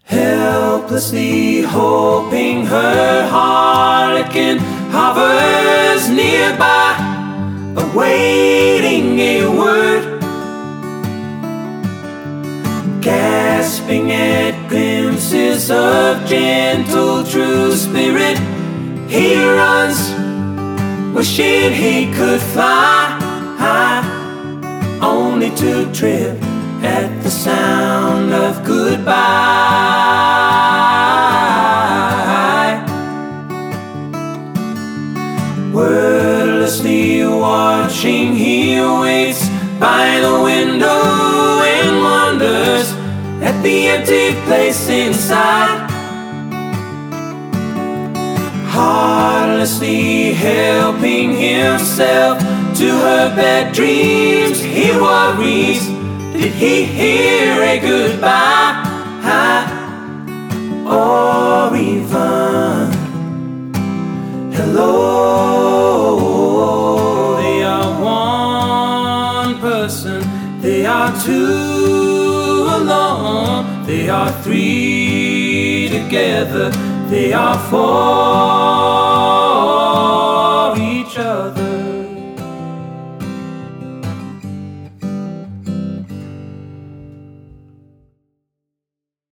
helplessly hoping her harlequin hovers nearby, awaiting a word, gasping at glimpses of gentle true spirit. He runs, wishing he could fly high, only to trip at the sound of goodbye. Wordlessly watching, he waits by the window and wonders at the empty place inside. Heartlessly helping himself to her bad dreams, he worries, did he hear a goodbye? Or even hello? They are one person, they are two alone, they are three together, they are four